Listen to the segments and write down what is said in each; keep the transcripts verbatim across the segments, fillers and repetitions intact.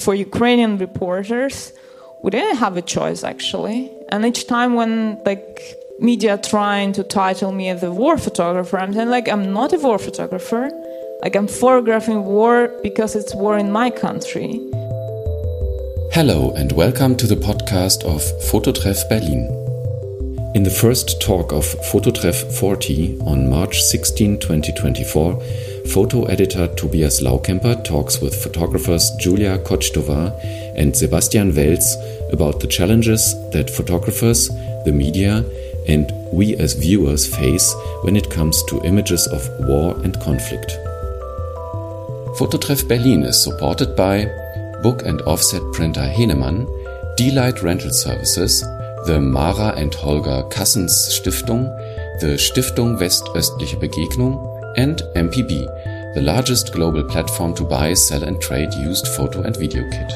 for Ukrainian reporters, we didn't have a choice, actually. And each time when, like, media trying to title me as a war photographer, I'm saying, like, I'm not a war photographer. Like, I'm photographing war because it's war in my country. Hello and welcome to the podcast of Fototreff Berlin. In the first talk of Fototreff forty on March sixteenth, twenty twenty-four, photo editor Tobias Laukemper talks with photographers Julia Kochtova and Sebastian Welz about the challenges that photographers, the media, and we as viewers face when it comes to images of war and conflict. Fototreff Berlin is supported by book and offset printer Henemann, D-Light Rental Services, the Mara and Holger Kassens Stiftung, the Stiftung Westöstliche Begegnung, and M P B, the largest global platform to buy, sell and trade used photo and video kit.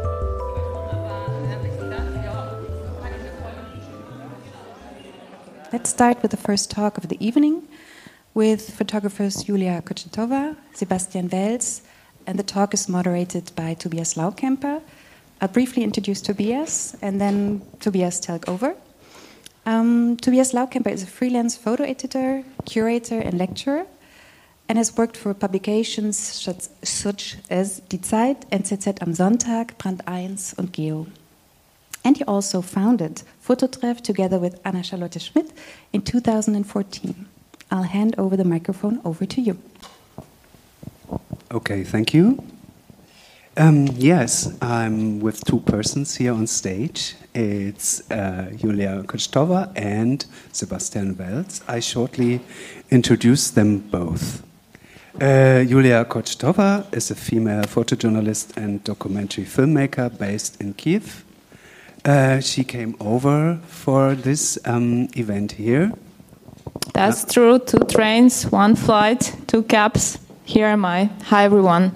Let's start with the first talk of the evening with photographers Julia Kochtova, Sebastian Welz, and the talk is moderated by Tobias Laukemper. I'll briefly introduce Tobias and then Tobias take over. Um, Tobias Laukemper is a freelance photo editor, curator and lecturer and has worked for publications such as Die Zeit, N Z Z am Sonntag, Brand eins und Geo. And he also founded Fototreff together with Anna Charlotte Schmidt in two thousand fourteen. I'll hand over the microphone over to you. Okay, thank you. Um, yes, I'm with two persons here on stage. It's uh, Julia Kochtova and Sebastian Welz. I shortly introduce them both. Uh, Julia Kochtova is a female photojournalist and documentary filmmaker based in Kiev. Uh, she came over for this um, event here. That's uh, true. Two trains, one flight, two cabs. Here am I. Hi, everyone.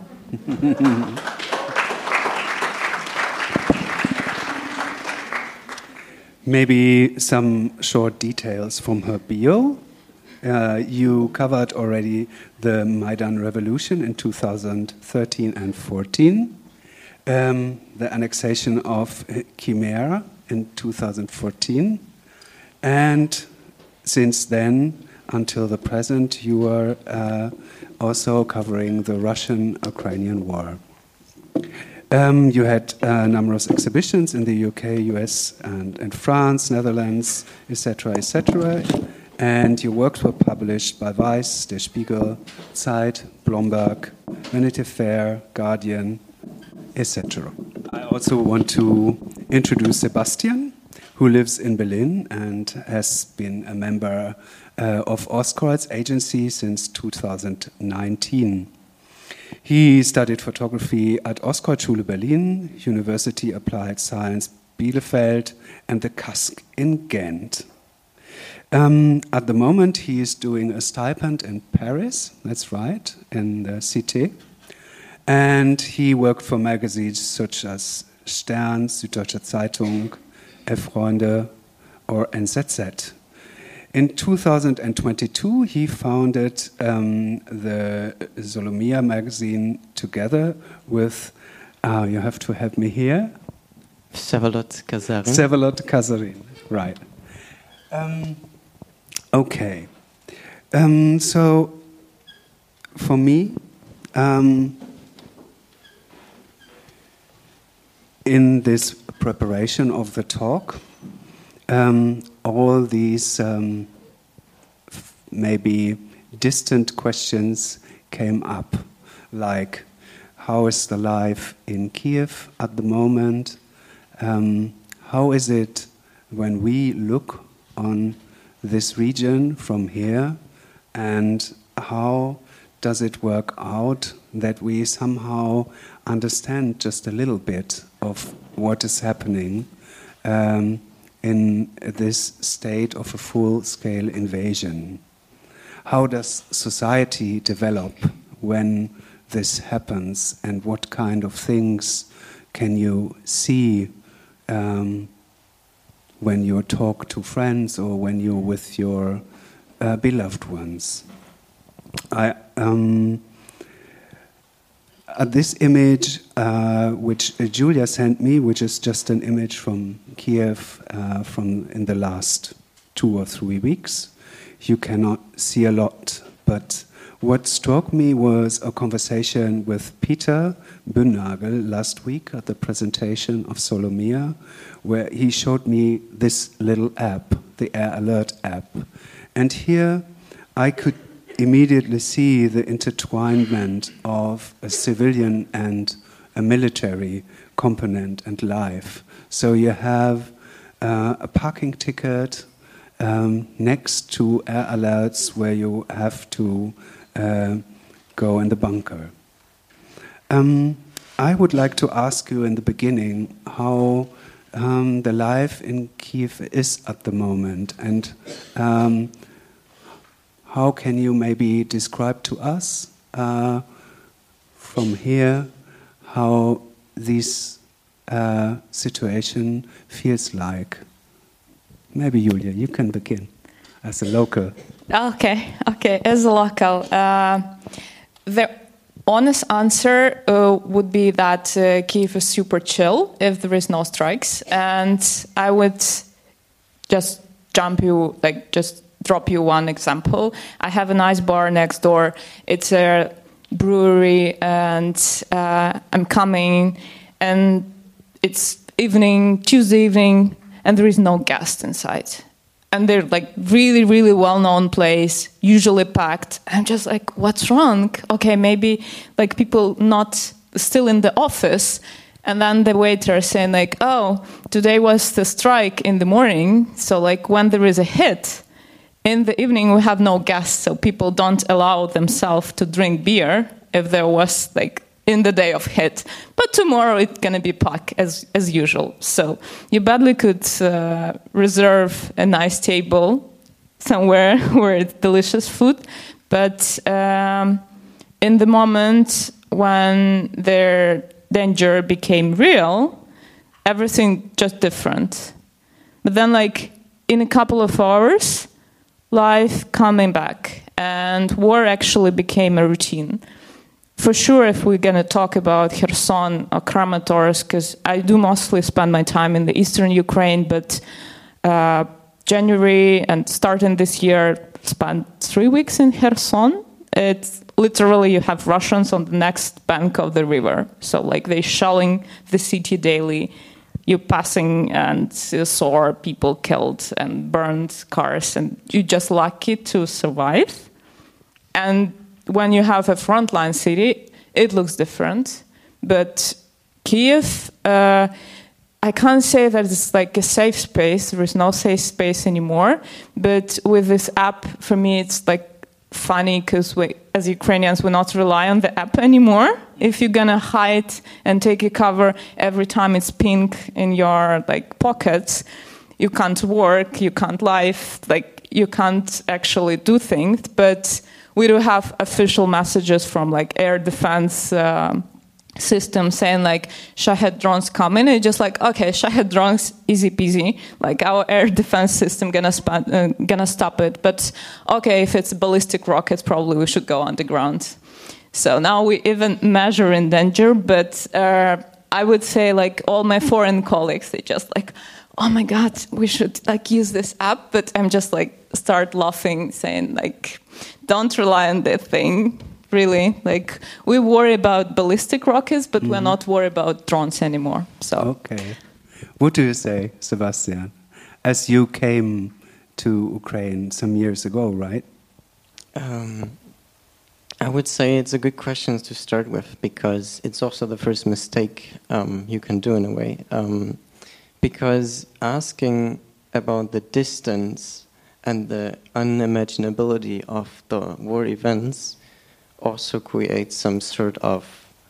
Maybe some short details from her bio. Uh, you covered already the Maidan Revolution in two thousand thirteen and fourteen. Um, the annexation of Crimea in two thousand fourteen, and since then until the present you are uh, also covering the Russian-Ukrainian war. Um, you had uh, numerous exhibitions in the U K, U S, and, and France, Netherlands, et cetera, et cetera, and your works were published by Vice, Der Spiegel, Zeit, Bloomberg, Vanity Fair, Guardian, et cetera. I also want to introduce Sebastian, who lives in Berlin and has been a member uh, of Ostkreuz agency since two thousand nineteen. He studied photography at Ostkreuzschule Berlin, University Applied Science Bielefeld, and the K A S K in Ghent. Um, at the moment, he is doing a stipend in Paris, that's right, in the Cité. And he worked for magazines such as Stern, Süddeutsche Zeitung, F-Freunde, or N Z Z. In two thousand twenty-two, he founded um, the Solomia magazine together with, uh, you have to help me here, Vsevolod Kazarin. Vsevolod Kazarin, right. Um, okay. Um, so, for me, um, in this preparation of the talk, um, all these um, f- maybe distant questions came up, like how is the life in Kiev at the moment? Um, how is it when we look on this region from here, and how does it work out that we somehow understand just a little bit of what is happening um, in this state of a full-scale invasion? How does society develop when this happens, and what kind of things can you see um, when you talk to friends or when you're with your uh, beloved ones? I um, Uh, this image, uh, which uh, Julia sent me, which is just an image from Kiev uh, from in the last two or three weeks. You cannot see a lot, but what struck me was a conversation with Peter Bünnagel last week at the presentation of Solomia, where he showed me this little app, the Air Alert app. And here I could immediately see the intertwinement of a civilian and a military component and life. So you have uh, a parking ticket um, next to air alerts where you have to uh, go in the bunker. Um, I would like to ask you in the beginning how um, the life in Kiev is at the moment, and um, how can you maybe describe to us uh, from here how this uh, situation feels like? Maybe Julia, you can begin as a local. Okay, okay. As a local, uh, the honest answer uh, would be that uh, Kiev is super chill if there is no strikes, and I would just jump you like just. drop you one example. I have a nice bar next door. It's a brewery, and uh, I'm coming, and it's evening, Tuesday evening, and there is no guest inside. And they're like really, really well-known place, usually packed. I'm just like, what's wrong? Okay, maybe like people not still in the office. And then the waiter saying like, oh, today was the strike in the morning. So like when there is a hit, in the evening, we have no guests, so people don't allow themselves to drink beer if there was, like, in the day of hit. But tomorrow it's going to be packed as as usual. So you badly could uh, reserve a nice table somewhere where it's delicious food. But um, in the moment when their danger became real, everything just different. But then, like, in a couple of hours, life coming back, and war actually became a routine. For sure, if we're going to talk about Kherson or Kramatorsk, because I do mostly spend my time in the eastern Ukraine, but uh, January and starting this year, spent three weeks in Kherson. It's literally you have Russians on the next bank of the river. So like they shelling the city daily. You're passing and you saw people killed and burned cars, and you're just lucky to survive. And when you have a frontline city, it looks different. But Kiev, uh, I can't say that it's like a safe space. There is no safe space anymore. But with this app, for me, it's like funny because we, as Ukrainians, we not rely on the app anymore. If you're gonna hide and take a cover every time it's pink in your like pockets, you can't work, you can't live, like you can't actually do things. But we do have official messages from like air defense uh, system saying like Shahed drones coming, and just like okay, Shahed drones, easy peasy. Like our air defense system gonna sp- uh, gonna stop it. But okay, if it's ballistic rockets, probably we should go underground. So now we even measure in danger. But uh, I would say like all my foreign colleagues, they just like, oh my God, we should like use this app. But I'm just like start laughing, saying like, don't rely on that thing. Really, like we worry about ballistic rockets, but mm-hmm. we're not worried about drones anymore. So okay, what do you say, Sebastian? As you came to Ukraine some years ago, right? Um, I would say it's a good question to start with because it's also the first mistake um, you can do in a way. Um, because asking about the distance and the unimaginability of the war events also creates some sort of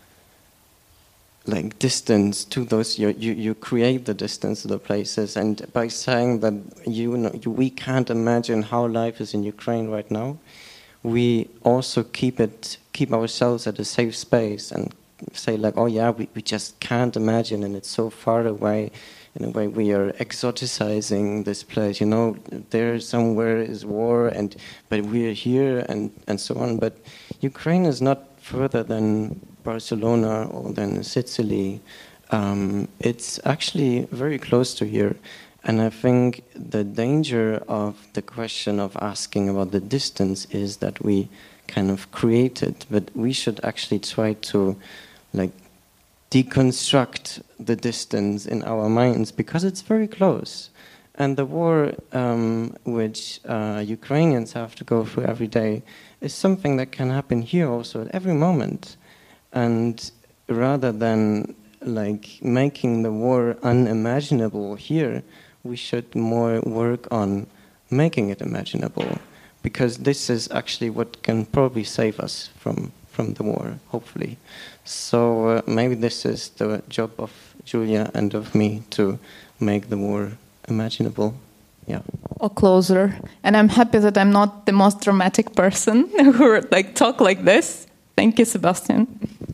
like distance to those. You you, you create the distance to the places, and by saying that you know you, we can't imagine how life is in Ukraine right now, we also keep it keep ourselves at a safe space and say like, oh yeah, we, we just can't imagine, and it's so far away. In a way, we are exoticizing this place. You know, there somewhere is war, and but we're here, and, and so on. But Ukraine is not further than Barcelona or then Sicily. Um, it's actually very close to here. And I think the danger of the question of asking about the distance is that we kind of create it, but we should actually try to like deconstruct the distance in our minds because it's very close. And the war um, which uh, Ukrainians have to go through every day is something that can happen here also at every moment. And rather than like making the war unimaginable here, we should more work on making it imaginable, because this is actually what can probably save us from, from the war, hopefully. So uh, maybe this is the job of Julia and of me to make the war imaginable. Yeah. Or closer. And I'm happy that I'm not the most dramatic person who like talk like this. Thank you, Sebastian.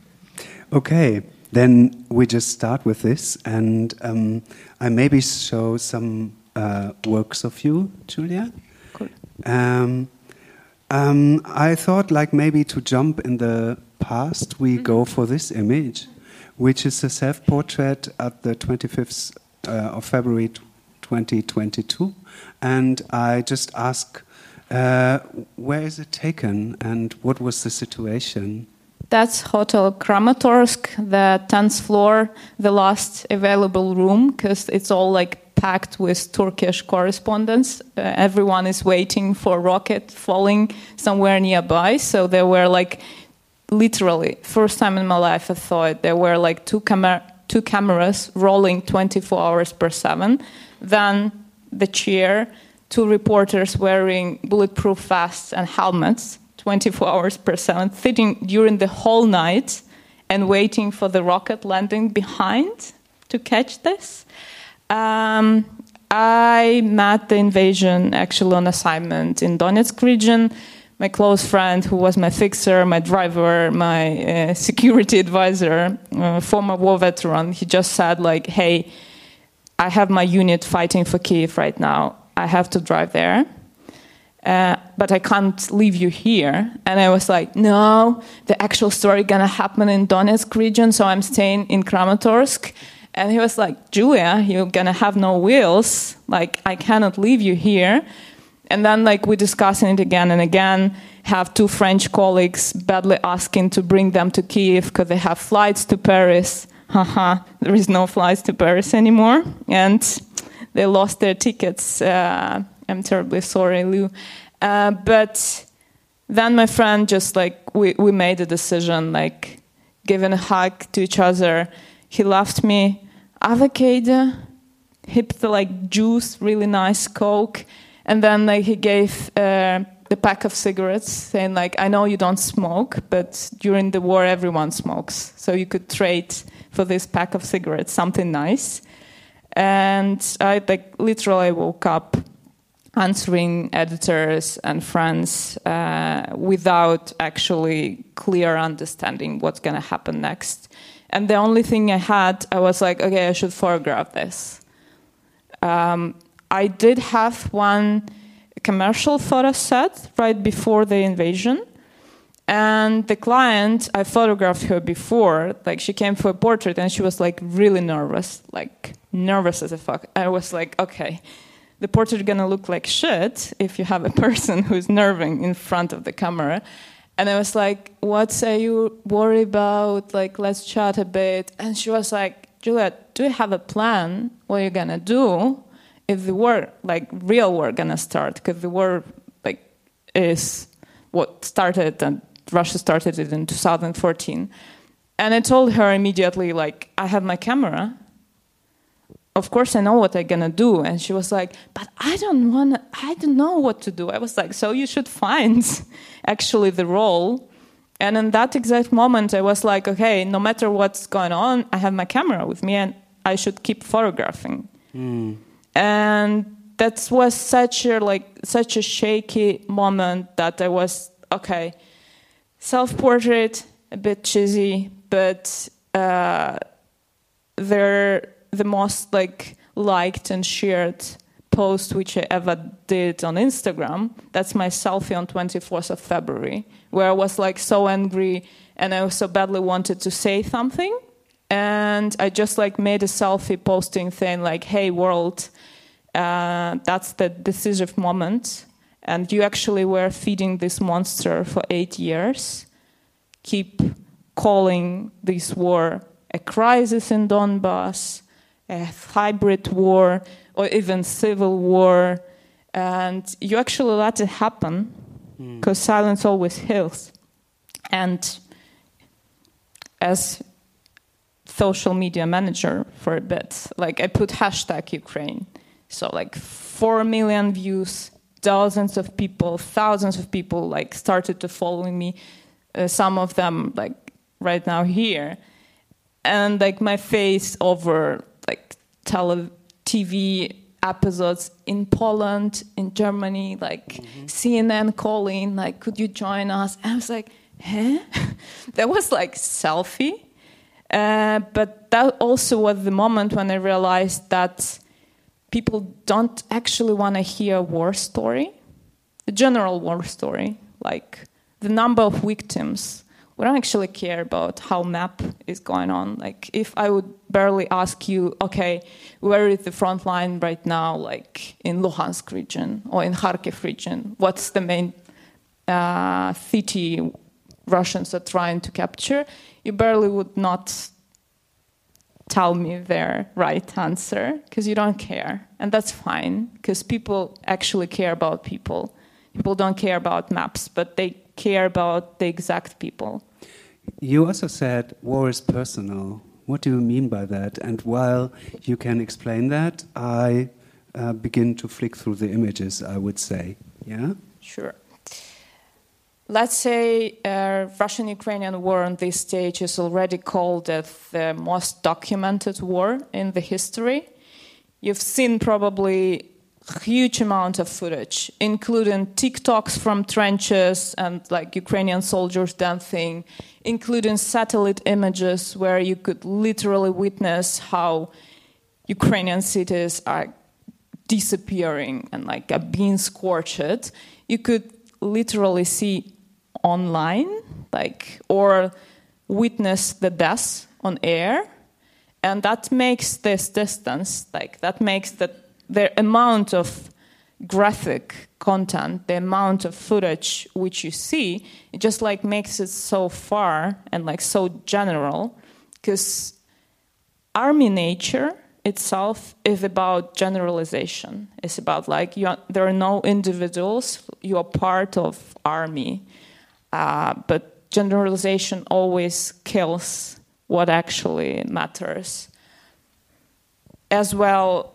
Okay, then we just start with this, and um, I maybe show some uh, works of you, Julia. Cool. Um, um, I thought like maybe to jump in the past, we mm-hmm. go for this image, which is a self-portrait at the twenty-fifth uh, of February twenty twenty-two, and I just ask, uh, where is it taken and what was the situation? That's Hotel Kramatorsk, the tenth floor, the last available room, because it's all like packed with Turkish correspondents. Uh, everyone is waiting for a rocket falling somewhere nearby. So there were like, literally, first time in my life I thought there were like two, cam- two cameras rolling twenty-four hours per seven. Then the chair, two reporters wearing bulletproof vests and helmets, twenty-four hours per seven, sitting during the whole night and waiting for the rocket landing behind to catch this. Um, I met the invasion actually on assignment in Donetsk region. My close friend, who was my fixer, my driver, my uh, security advisor, uh, former war veteran, he just said like, hey, I have my unit fighting for Kyiv right now. I have to drive there. Uh, but I can't leave you here. And I was like, no, the actual story gonna happen in Donetsk region, so I'm staying in Kramatorsk. And he was like, Julia, you're gonna have no wheels. Like, I cannot leave you here. And then, like, we discussing it again and again. Have two French colleagues badly asking to bring them to Kyiv because they have flights to Paris. Haha, there is no flights to Paris anymore. And they lost their tickets. Uh, I'm terribly sorry, Lou. Uh, but then my friend just like, we, we made a decision, like giving a hug to each other. He left me avocado, hipped like juice, really nice Coke. And then like he gave uh, the pack of cigarettes saying like, I know you don't smoke, but during the war everyone smokes. So you could trade for this pack of cigarettes something nice. And I like literally woke up answering editors and friends uh, without actually clear understanding what's going to happen next. And the only thing I had, I was like, okay, I should photograph this. Um, I did have one commercial photo set right before the invasion. And the client, I photographed her before, like she came for a portrait and she was like really nervous, like nervous as a fuck. I was like, okay, the portrait is gonna look like shit if you have a person who's nerving in front of the camera. And I was like, what are you worried about? Like, let's chat a bit. And she was like, Juliet, do you have a plan? What are you gonna do if the war, like real war, gonna start? Because the war, like, is what started, and Russia started it in two thousand fourteen. And I told her immediately, like, I have my camera. Of course, I know what I'm gonna do. And she was like, but I don't wanna, I don't know what to do. I was like, so you should find actually the role. And in that exact moment, I was like, okay, no matter what's going on, I have my camera with me and I should keep photographing. Mm. And that was such a, like, such a shaky moment that I was, okay, self-portrait, a bit cheesy, but uh, they're the most like liked and shared post which I ever did on Instagram. That's my selfie on twenty-fourth of February, where I was like so angry and I so badly wanted to say something. And I just like made a selfie posting thing like, hey, world, uh, that's the decisive moment. And you actually were feeding this monster for eight years. Keep calling this war a crisis in Donbass, a hybrid war, or even civil war. And you actually let it happen, because mm. silence always heals. And as social media manager for a bit, like I put hashtag Ukraine. So like four million views, dozens of people, thousands of people like started to follow me. Uh, some of them like right now here. And like my face over like tele T V episodes in Poland, in Germany, like mm-hmm. C N N calling, like, could you join us? And I was like, huh? That was like selfie. Uh, but that also was the moment when I realized that people don't actually want to hear a war story, the general war story, like the number of victims. We don't actually care about how map is going on. Like, if I would barely ask you, okay, where is the front line right now, like in Luhansk region or in Kharkiv region? What's the main uh, city Russians are trying to capture? You barely would not tell me their right answer because you don't care. And that's fine, because people actually care about people. People don't care about maps, but they care about the exact people. You also said war is personal. What do you mean by that? And while you can explain that, I uh, begin to flick through the images, I would say. Yeah? Sure. Let's say uh, Russian-Ukrainian war on this stage is already called as the most documented war in the history. You've seen probably a huge amount of footage, including TikToks from trenches and like Ukrainian soldiers dancing, including satellite images where you could literally witness how Ukrainian cities are disappearing and like are being scorched. You could literally see online, like, or witness the deaths on air, and that makes this distance, like, that makes the, the amount of graphic content, the amount of footage which you see, it just, like, makes it so far and, like, so general, because army nature itself is about generalization. It's about, like, you are, there are no individuals, you are part of army. Uh, but generalization always kills what actually matters. As well,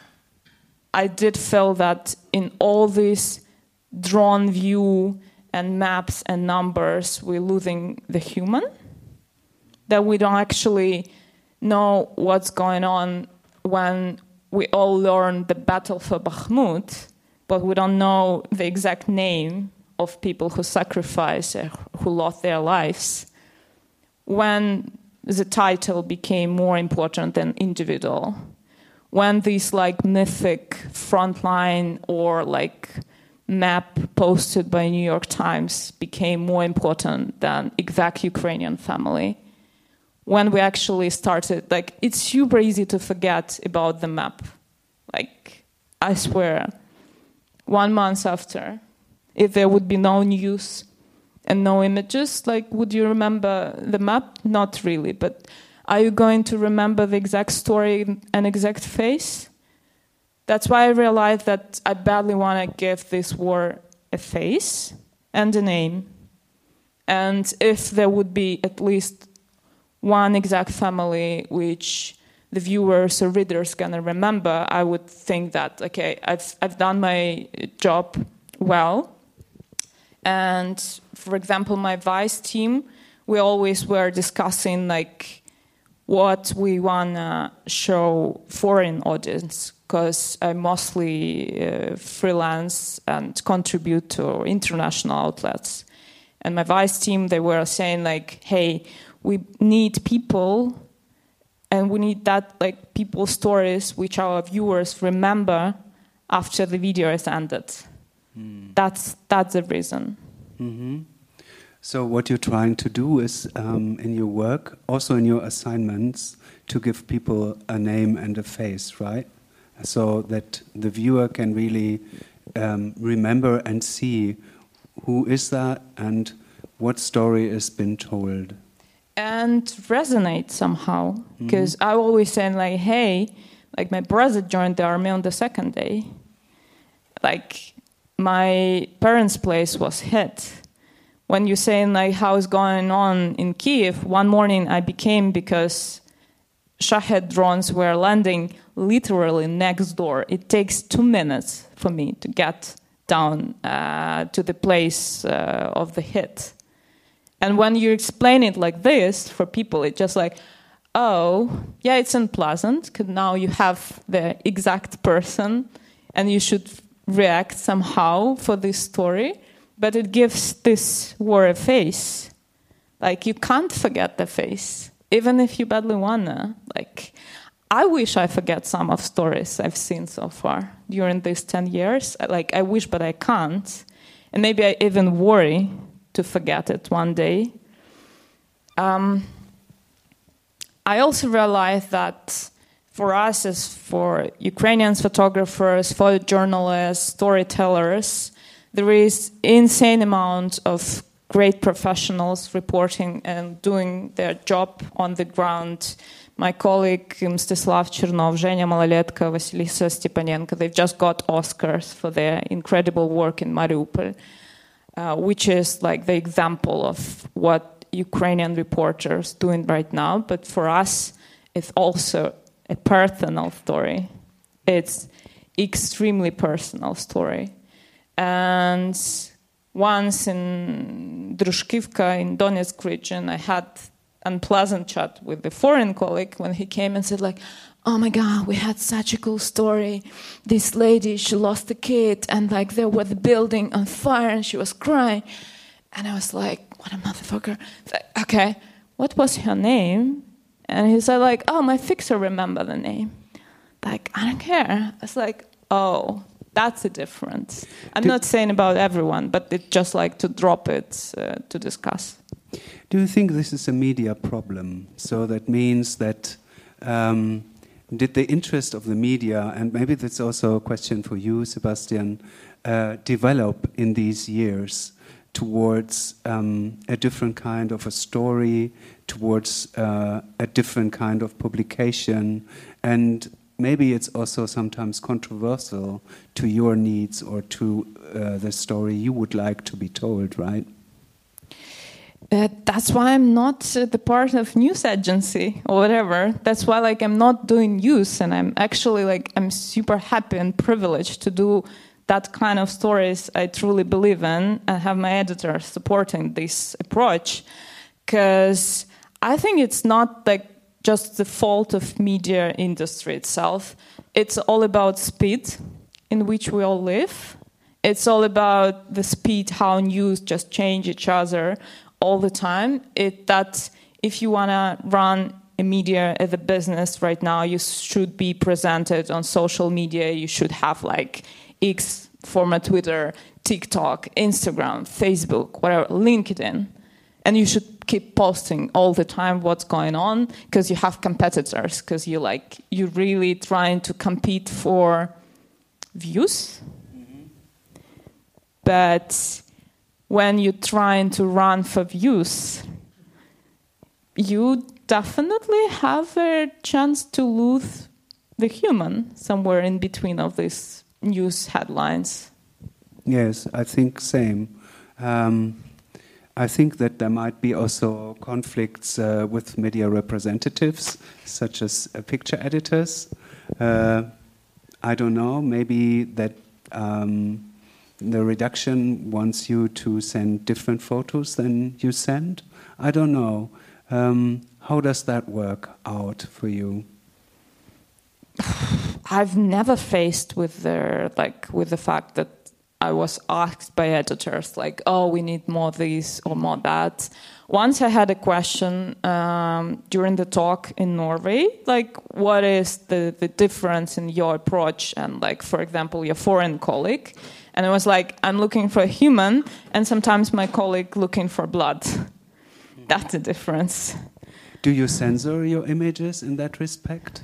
I did feel that in all this drawn view and maps and numbers, we're losing the human, that we don't actually know what's going on when we all learn the battle for Bakhmut, but we don't know the exact name of people who sacrificed, uh, who lost their lives, when the title became more important than individual, when this like mythic frontline or like map posted by New York Times became more important than exact Ukrainian family, when we actually started, like, it's super easy to forget about the map. Like, I swear, one month after, if there would be no news and no images, like, would you remember the map? Not really, but are you going to remember the exact story and exact face? That's why I realized that I badly want to give this war a face and a name. And if there would be at least one exact family which the viewers or readers gonna remember, I would think that, okay, I've I've done my job well. And for example, my Vice team, we always were discussing like what we wanna show foreign audience, because I mostly uh, freelance and contribute to international outlets. And my Vice team, they were saying like, hey, we need people, and we need that like people's stories which our viewers remember after the video is ended. Mm. That's that's the reason. Mm-hmm. So what you're trying to do is, um, in your work, also in your assignments, to give people a name and a face, right? So that the viewer can really um, remember and see who is that and what story has been told. And resonate somehow. Because mm-hmm. I always say, like, hey, like my brother joined the army on the second day. Like, my parents' place was hit. When you're saying, like, how is going on in Kiev, one morning I became because Shahed drones were landing literally next door. It takes two minutes for me to get down uh, to the place uh, of the hit. And when you explain it like this for people, it's just like, oh, yeah, it's unpleasant, because now you have the exact person and you should react somehow for this story. But it gives this war a face. Like, you can't forget the face, even if you badly wanna. Like, I wish I forget some of stories I've seen so far during these ten years. Like, I wish, but I can't. And maybe I even worry to forget it one day. Um, I also realized that for us, as for Ukrainian photographers, photojournalists, storytellers, there is insane amount of great professionals reporting and doing their job on the ground. My colleague Mstislav Chernov, Zhenya Malaletka, Vasilisa Stepanenko, they've just got Oscars for their incredible work in Mariupol, uh, which is like the example of what Ukrainian reporters doing right now. But for us, it's also a personal story. It's extremely personal story. And once in Drushkivka in Donetsk region, I had unpleasant chat with a foreign colleague when he came and said, like, oh my God, we had such a cool story. This lady, she lost a kid, and like there was the building on fire and she was crying. And I was like, what a motherfucker. Like, okay, what was her name? And he said, like, oh, my fixer remember the name. Like, I don't care. I was like, oh, that's a difference. I'm Do not saying about everyone, but it's just like to drop it uh, to discuss. Do you think this is a media problem? So that means that um, did the interest of the media, and maybe that's also a question for you, Sebastian, uh, develop in these years towards um, a different kind of a story, towards uh, a different kind of publication, and maybe it's also sometimes controversial to your needs or to uh, the story you would like to be told, right? Uh, that's why I'm not uh, the part of news agency or whatever. That's why, like, I'm not doing news, and I'm actually like I'm super happy and privileged to do that kind of stories I truly believe in, and have my editor supporting this approach, because I think it's not like just the fault of media industry itself. It's all about speed in which we all live. It's all about the speed how news just change each other all the time. It that if you want to run a media as a business right now, you should be presented on social media. You should have like X, former Twitter, TikTok, Instagram, Facebook, whatever, LinkedIn. And you should keep posting all the time what's going on, because you have competitors, because you like you're really trying to compete for views. Mm-hmm. But when you're trying to run for views, you definitely have a chance to lose the human somewhere in between of these news headlines. Yes, I think same. Um, I think that there might be also conflicts uh, with media representatives, such as uh, picture editors. Uh, I don't know, maybe that um, the reduction wants you to send different photos than you send. I don't know. Um, how does that work out for you? I've never faced with the like with the fact that I was asked by editors, like, oh, we need more this or more that. Once I had a question um, during the talk in Norway, like, what is the, the difference in your approach and, like, for example, your foreign colleague? And it was like, I'm looking for a human, and sometimes my colleague looking for blood. That's the difference. Do you censor your images in that respect?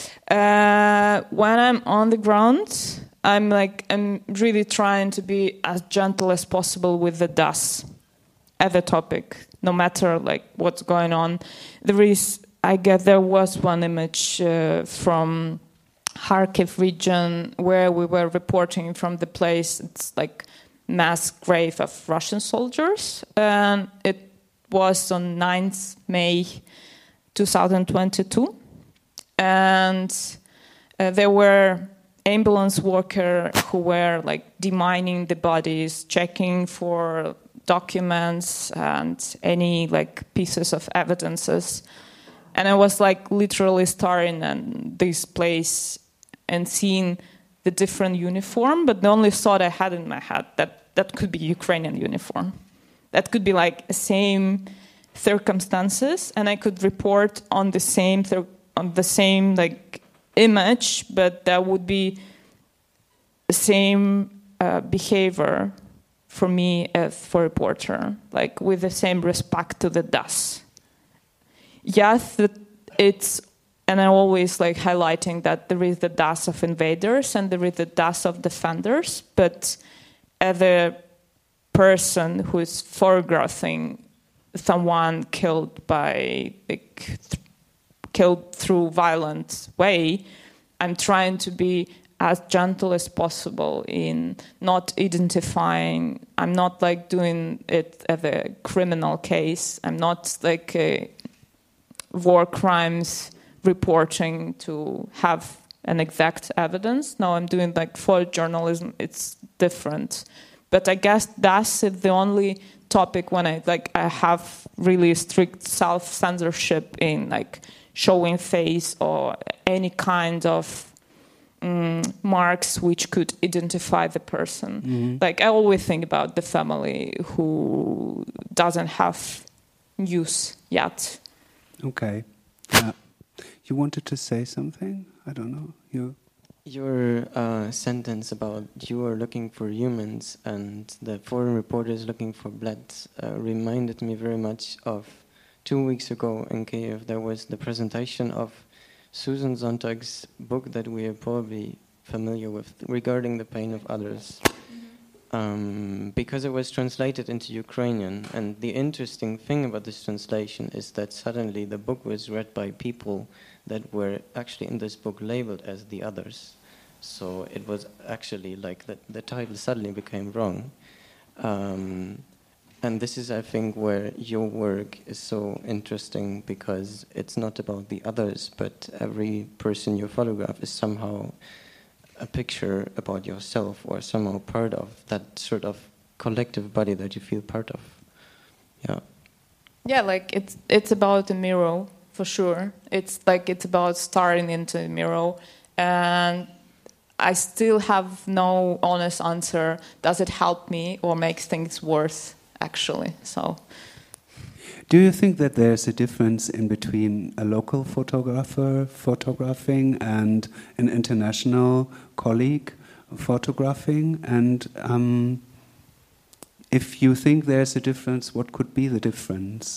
Uh, when I'm on the ground, I'm like I'm really trying to be as gentle as possible with the dust at the topic, no matter like what's going on. There is, I guess, there was one image uh, from Kharkiv region where we were reporting from the place. It's like mass grave of Russian soldiers, and it was on ninth of May twenty twenty-two, and uh, there were ambulance workers who were like demining the bodies, checking for documents and any like pieces of evidences. And I was like literally staring at this place and seeing the different uniform, but the only thought I had in my head that that could be Ukrainian uniform. That could be like the same circumstances, and I could report on the same thir- on the same like image, but that would be the same uh, behavior for me as for a reporter, like with the same respect to the dust. Yes, that it's, and I'm always like highlighting that there is the dust of invaders and there is the dust of defenders, but as a person who is photographing someone killed by like, th- killed through violent way, I'm trying to be as gentle as possible in not identifying. I'm not like doing it as a criminal case. I'm not like a war crimes reporting to have an exact evidence. No, I'm doing like photojournalism. It's different. But I guess that's the only topic when I like I have really strict self-censorship in like showing face or any kind of um, marks which could identify the person. Mm-hmm. Like I always think about the family who doesn't have news yet. Okay. Uh, you wanted to say something? I don't know. You. Your uh, sentence about you are looking for humans and the foreign reporters looking for blood uh, reminded me very much of two weeks ago in Kiev. There was the presentation of Susan Sontag's book that we are probably familiar with, Regarding the Pain of Others, mm-hmm. um, because it was translated into Ukrainian. And the interesting thing about this translation is that suddenly the book was read by people that were actually in this book labeled as the others. So it was actually like the, the title suddenly became wrong. Um, and this is, I think, where your work is so interesting, because it's not about the others, but every person you photograph is somehow a picture about yourself or somehow part of that sort of collective body that you feel part of. Yeah. Yeah, like it's it's about a mirror. For sure. It's like it's about staring into a mirror, and I still have no honest answer. Does it help me or makes things worse, actually? So, do you think that there's a difference in between a local photographer photographing and an international colleague photographing? And um, if you think there's a difference, what could be the difference?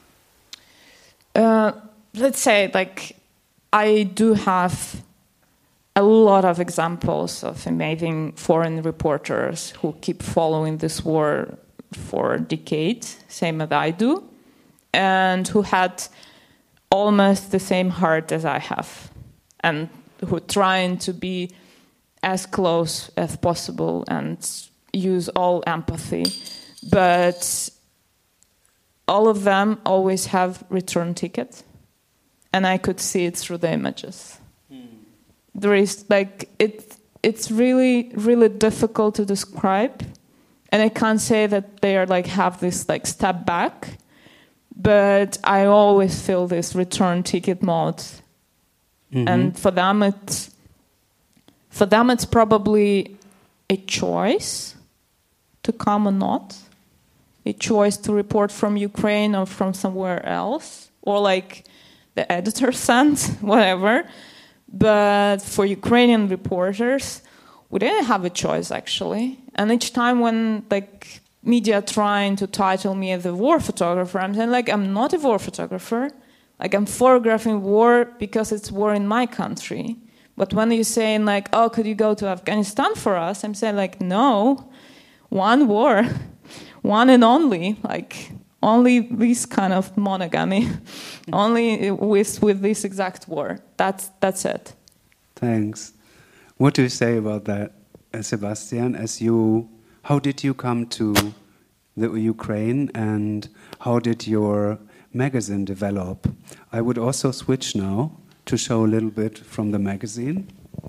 Uh, let's say, like, I do have a lot of examples of amazing foreign reporters who keep following this war for decades, same as I do, and who had almost the same heart as I have, and who are trying to be as close as possible and use all empathy. But all of them always have return tickets, and I could see it through the images. Mm. There is like it. It's really, really difficult to describe, and I can't say that they are like have this like step back, but I always feel this return ticket mode, mm-hmm. and for them it's for them it's probably a choice to come or not. A choice to report from Ukraine or from somewhere else, or like the editor sent, whatever. But for Ukrainian reporters, we didn't have a choice actually. And each time when like media trying to title me as a war photographer, I'm saying like I'm not a war photographer. Like I'm photographing war because it's war in my country. But when you're saying like, oh, could you go to Afghanistan for us? I'm saying like, no, one war, one and only, like only this kind of monogamy, only with with this exact war. That's that's it. Thanks. What do you say about that, uh, Sebastian? As you, how did you come to the Ukraine, and how did your magazine develop? I would also switch now to show a little bit from the magazine.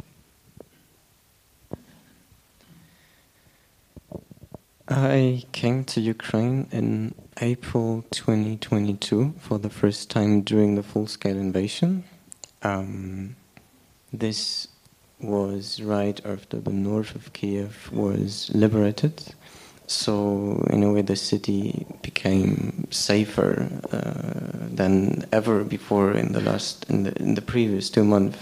I came to Ukraine in April twenty twenty-two for the first time during the full-scale invasion. Um, this was right after the north of Kiev was liberated. So in a way the city became safer uh, than ever before in the last in the in the previous two months.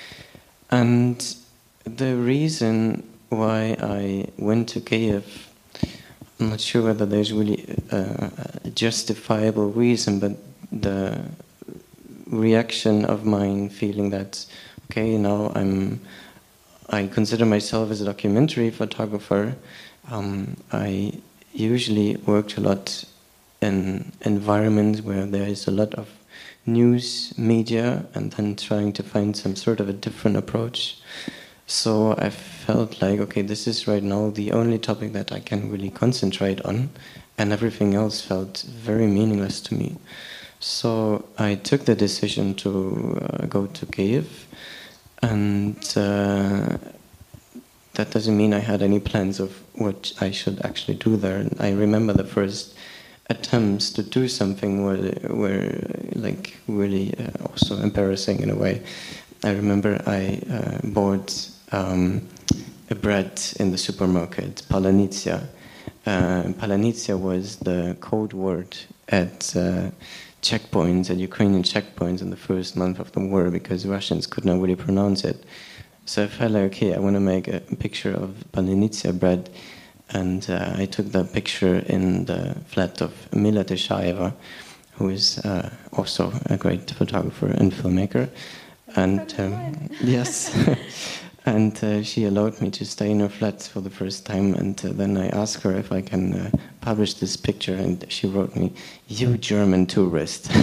And the reason why I went to Kiev, I'm not sure whether there's really a, a justifiable reason, but the reaction of mine feeling that okay, now I'm I consider myself as a documentary photographer. Um, I usually worked a lot in environments where there is a lot of news media, and then trying to find some sort of a different approach. So I felt like, okay, this is right now the only topic that I can really concentrate on, and everything else felt very meaningless to me. So I took the decision to uh, go to Kiev, and uh, that doesn't mean I had any plans of what I should actually do there. I remember the first attempts to do something were, were like really uh, also embarrassing in a way. I remember I uh, bought um, a bread in the supermarket, palanitsia. Uh, palanitsia was the code word at uh, checkpoints, at Ukrainian checkpoints in the first month of the war, because Russians could not really pronounce it. So I felt like, okay, I want to make a picture of palanitsia bread, and uh, I took that picture in the flat of Mila Teshaeva, who is uh, also a great photographer and filmmaker. And um, yes, and uh, she allowed me to stay in her flat for the first time. And uh, then I asked her if I can uh, publish this picture, and she wrote me, "You German tourist."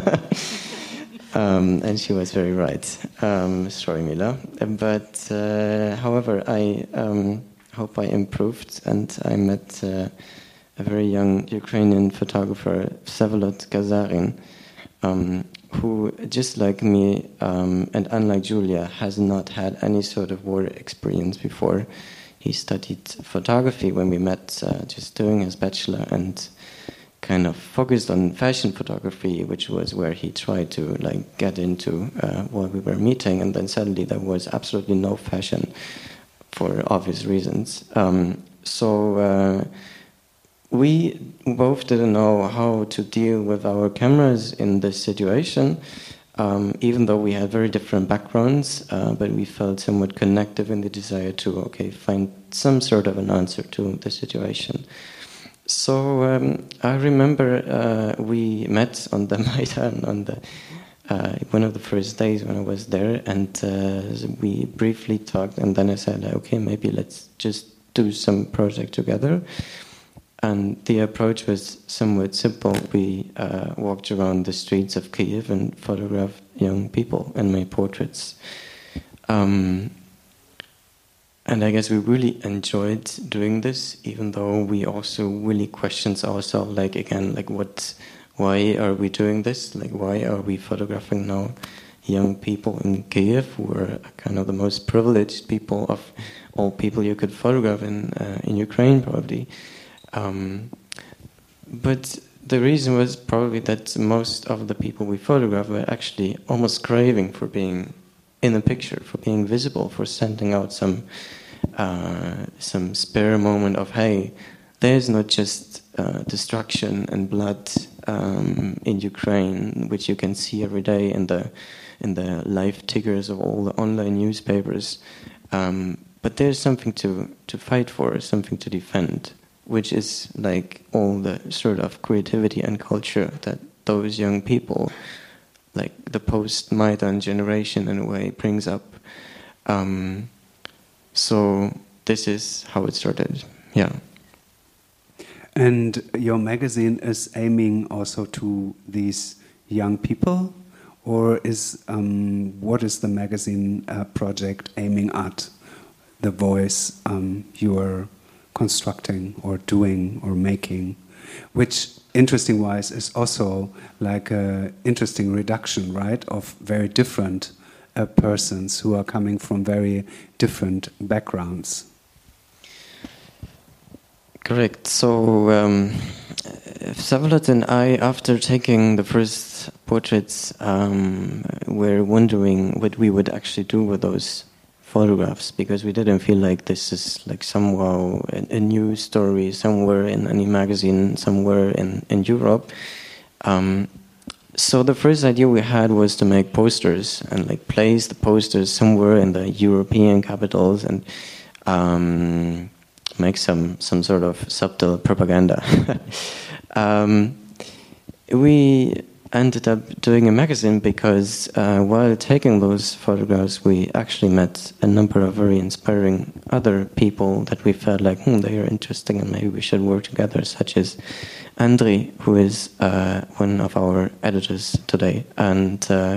Um, and she was very right. Um, sorry, Mila. But, uh, however, I um, hope I improved, and I met uh, a very young Ukrainian photographer, Vsevolod Gazarin, um, who, just like me, um, and unlike Julia, has not had any sort of war experience before. He studied photography when we met, uh, just doing his bachelor, and kind of focused on fashion photography, which was where he tried to like get into uh, while we were meeting, and then suddenly there was absolutely no fashion for obvious reasons. Um, so uh, we both didn't know how to deal with our cameras in this situation, um, even though we had very different backgrounds, uh, but we felt somewhat connected in the desire to okay find some sort of an answer to the situation. So um, I remember uh, we met on the Maidan on the uh, one of the first days when I was there, and uh, we briefly talked, and then I said, okay, maybe let's just do some project together. And the approach was somewhat simple. We uh, walked around the streets of Kiev and photographed young people and made portraits. Um, And I guess we really enjoyed doing this, even though we also really questioned ourselves, like, again, like, what, why are we doing this? Like, why are we photographing now young people in Kiev, who are kind of the most privileged people of all people you could photograph in, uh, in Ukraine, probably. Um, but the reason was probably that most of the people we photographed were actually almost craving for being in the picture, for being visible, for sending out some uh, some spare moment of, hey, there's not just uh, destruction and blood um, in Ukraine, which you can see every day in the in the live tickers of all the online newspapers. Um, but there's something to, to fight for, something to defend, which is like all the sort of creativity and culture that those young people, like the post-Maidan generation in a way, brings up. Um, so this is how it started, yeah. And your magazine is aiming also to these young people, or is um, what is the magazine uh, project aiming at? The voice um, you are constructing or doing or making, which interesting-wise is also like an interesting reduction, right, of very different uh, persons who are coming from very different backgrounds. Correct. So, um, Vsevolod and I, after taking the first portraits, um, were wondering what we would actually do with those photographs, because we didn't feel like this is like somehow a, a new story somewhere in any magazine somewhere in, in Europe. Um, so the first idea we had was to make posters and like place the posters somewhere in the European capitals and um, make some, some sort of subtle propaganda. um, we ended up doing a magazine because uh, while taking those photographs, we actually met a number of very inspiring other people that we felt like, hmm, they are interesting and maybe we should work together, such as Andri, who is uh, one of our editors today. And uh,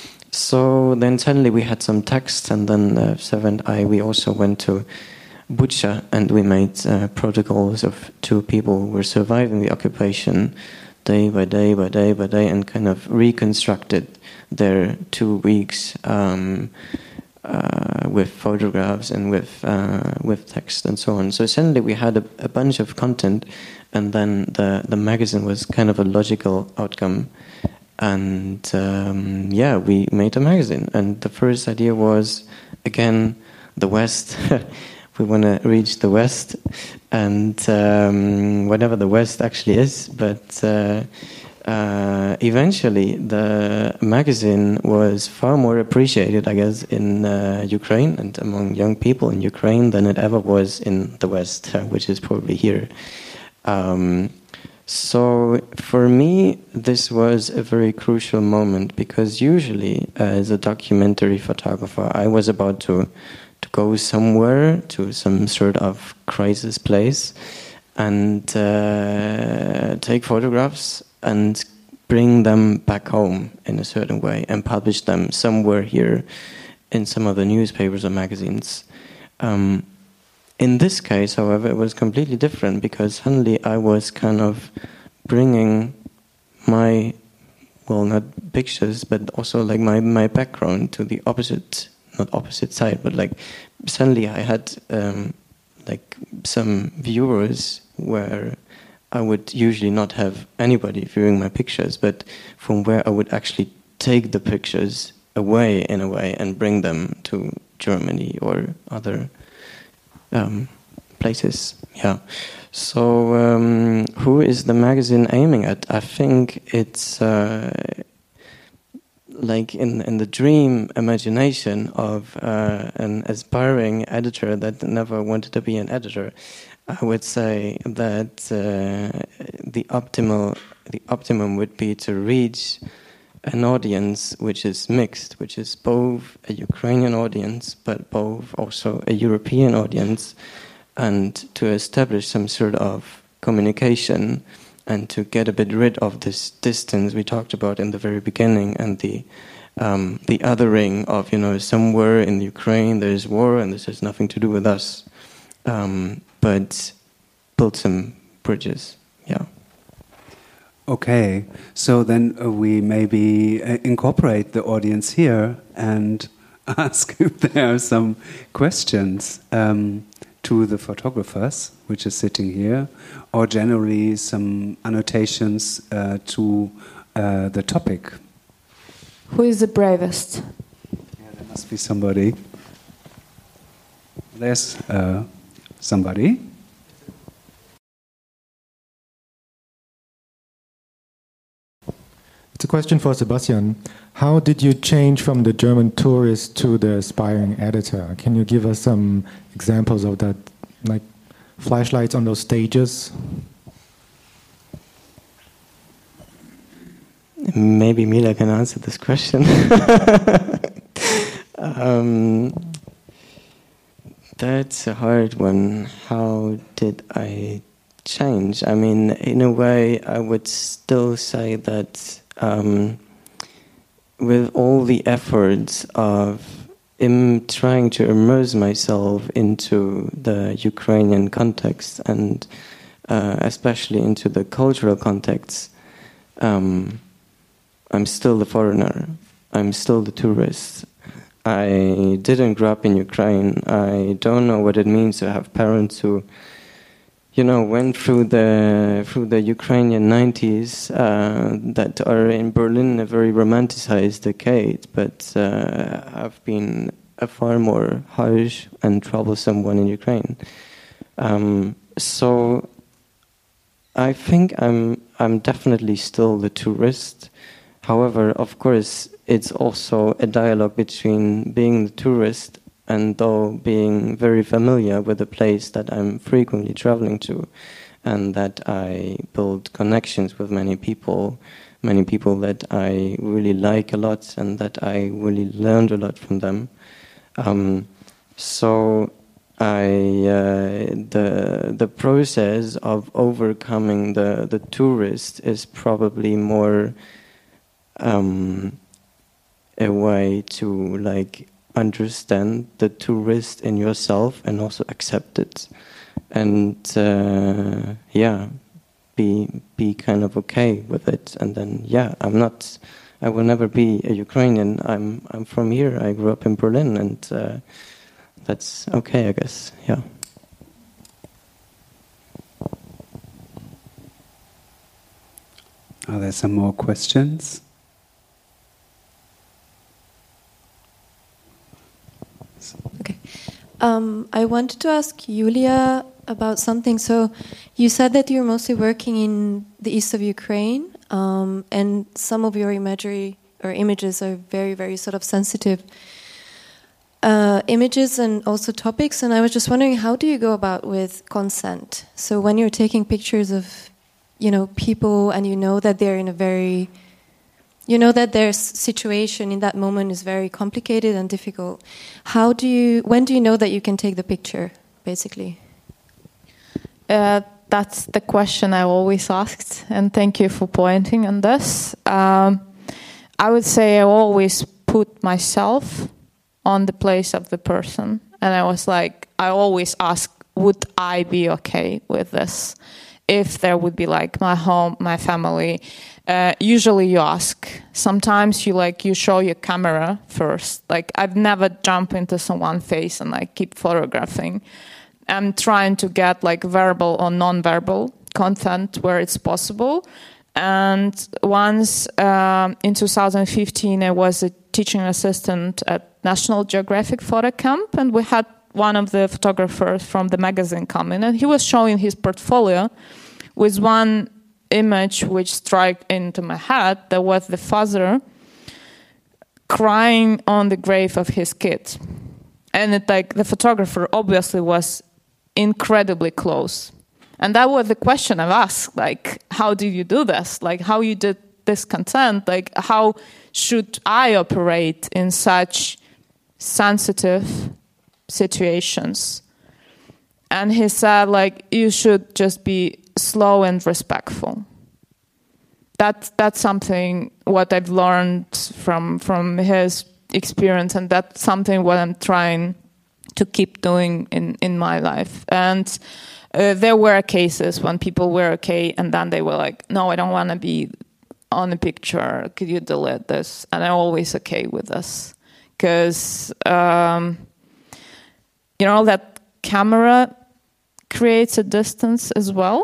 so then suddenly we had some text, and then uh, Sev and I, we also went to Bucha and we made uh, protocols of two people who were surviving the occupation day by day by day by day, and kind of reconstructed their two weeks um, uh, with photographs and with uh, with text and so on. So essentially, we had a, a bunch of content, and then the the magazine was kind of a logical outcome. And um, yeah, we made a magazine. And the first idea was, again, the West. We want to reach the West, and um, whatever the West actually is. But uh, uh, eventually, the magazine was far more appreciated, I guess, in uh, Ukraine and among young people in Ukraine than it ever was in the West, uh, which is probably here. Um, so for me, this was a very crucial moment, because usually, as a documentary photographer, I was about to to go somewhere to some sort of crisis place and uh, take photographs and bring them back home in a certain way and publish them somewhere here in some of the newspapers or magazines. Um, in this case, however, it was completely different, because suddenly I was kind of bringing my, well, not pictures, but also like my, my background to the opposite not opposite side, but like suddenly I had um, like some viewers where I would usually not have anybody viewing my pictures, but from where I would actually take the pictures away in a way and bring them to Germany or other um, places. Yeah. So um, who is the magazine aiming at? I think it's uh, like in, in the dream imagination of uh, an aspiring editor that never wanted to be an editor, I would say that uh, the optimal the optimum would be to reach an audience which is mixed, which is both a Ukrainian audience but both also a European audience, and to establish some sort of communication and to get a bit rid of this distance we talked about in the very beginning, and the um, the othering of, you know, somewhere in Ukraine there is war and this has nothing to do with us, um, but build some bridges, yeah. Okay, so then uh, we maybe uh, incorporate the audience here and ask if there are some questions um, to the photographers, which is sitting here, or generally some annotations uh, to uh, the topic. Who is the bravest? Yeah, there must be somebody. There's uh, somebody. It's a a question for Sebastian. How did you change from the German tourist to the aspiring editor? Can you give us some examples of that, like flashlights on those stages? Maybe Mila can answer this question. um, that's a hard one. How did I change? I mean, in a way, I would still say that um, with all the efforts of im- trying to immerse myself into the Ukrainian context and uh, especially into the cultural context, um, I'm still the foreigner. I'm still the tourist. I didn't grow up in Ukraine. I don't know what it means to have parents who, you know, went through the through the Ukrainian nineties uh, that are in Berlin, a very romanticized decade, but uh, have been a far more harsh and troublesome one in Ukraine. Um, so I think I'm I'm definitely still the tourist. However, of course, it's also a dialogue between being the tourist and though being very familiar with the place that I'm frequently traveling to, and that I build connections with many people, many people that I really like a lot and that I really learned a lot from them. Um, so I uh, the the process of overcoming the, the tourist is probably more um, a way to like understand the tourist in yourself and also accept it, and uh, yeah, be be kind of okay with it. And then yeah, I'm not, I will never be a Ukrainian. I'm I'm from here. I grew up in Berlin, and uh, that's okay, I guess. Yeah. Are there some more questions? Okay. Um, I wanted to ask Yulia about something. So you said that you're mostly working in the east of Ukraine, um, and some of your imagery or images are very, very sort of sensitive uh, images and also topics. And I was just wondering, how do you go about with consent? So when you're taking pictures of, you know, people and you know that they're in a very... You know that their situation in that moment is very complicated and difficult. How do you? When do you know that you can take the picture, basically? Uh, that's the question I always asked, and thank you for pointing on this. Um, I would say I always put myself on the place of the person, and I was like, I always ask, would I be okay with this? If there would be like my home, my family. Uh, usually you ask. Sometimes you like you show your camera first. Like I've never jumped into someone's face and like keep photographing. I'm trying to get like verbal or non-verbal content where it's possible. And once um, in two thousand fifteen, I was a teaching assistant at National Geographic Photo Camp, and we had one of the photographers from the magazine come in, and he was showing his portfolio with one image which struck into my head. That was the father crying on the grave of his kid. And it, like the photographer obviously was incredibly close. And that was the question I've asked, like, how did you do this? Like, how you did this content? Like, how should I operate in such sensitive situations? And he said, like, you should just be slow and respectful. That, that's something what I've learned from from his experience, and that's something what I'm trying to keep doing in, in my life. And uh, there were cases when people were okay, and then they were like, no, I don't want to be on a picture. Could you delete this? And I'm always okay with this. Because, um, you know, that camera creates a distance as well.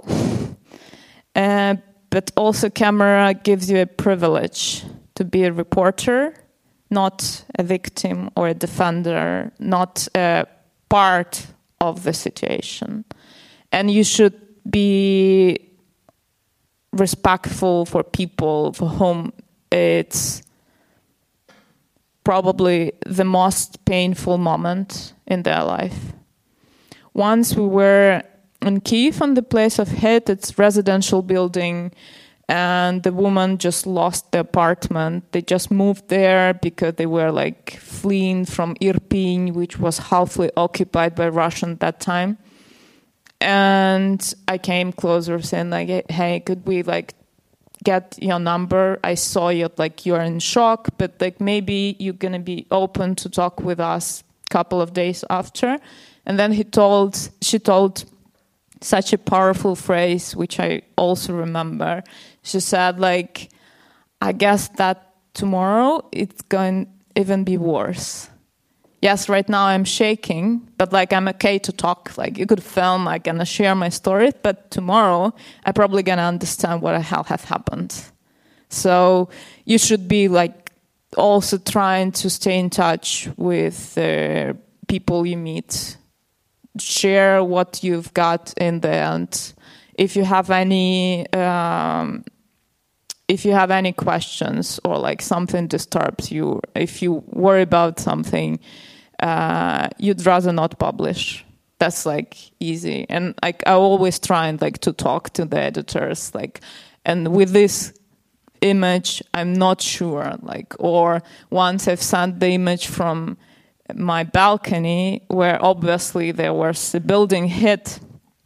Uh, but also camera gives you a privilege to be a reporter, not a victim or a defender, not a part of the situation. And you should be respectful for people for whom it's probably the most painful moment in their life. Once we were in Kyiv on the place of hit, it's residential building, and the woman just lost the apartment. They just moved there because they were like fleeing from Irpin, which was halfway occupied by Russia at that time. And I came closer saying like, hey, could we like get your number? I saw you, like you're in shock, but like maybe you're going to be open to talk with us a couple of days after. And then he told, she told such a powerful phrase, which I also remember. She said, like, I guess that tomorrow it's going to even be worse. Yes, right now I'm shaking, but like I'm okay to talk. Like you could film, I'm gonna share my story, but tomorrow I'm probably gonna understand what the hell has happened. So you should be like also trying to stay in touch with uh, people you meet. Share what you've got in the end. If you have any, um, if you have any questions or like something disturbs you, if you worry about something, uh, you'd rather not publish. That's like easy. And like I always try and like to talk to the editors, like, and with this image, I'm not sure, like, or once I've sent the image from my balcony, where obviously there was a building hit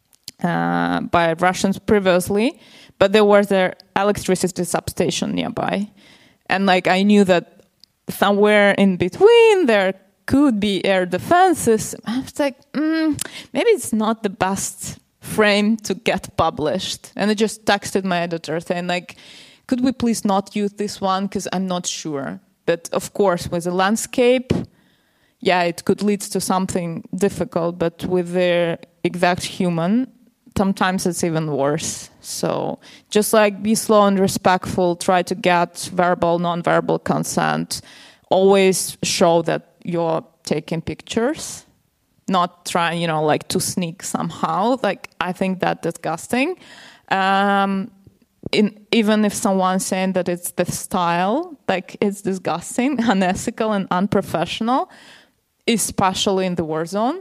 uh, by Russians previously, but there was an electricity substation nearby. And like I knew that somewhere in between there could be air defenses. I was like, mm, maybe it's not the best frame to get published. And I just texted my editor saying like, could we please not use this one? Because I'm not sure. But of course, with the landscape, yeah, it could lead to something difficult, but with the exact human, sometimes it's even worse. So just like be slow and respectful, try to get verbal, non-verbal consent. Always show that you're taking pictures, not trying, you know, like to sneak somehow. Like, I think that's disgusting. Um, in, even if someone's saying that it's the style, like it's disgusting, unethical and unprofessional, especially in the war zone,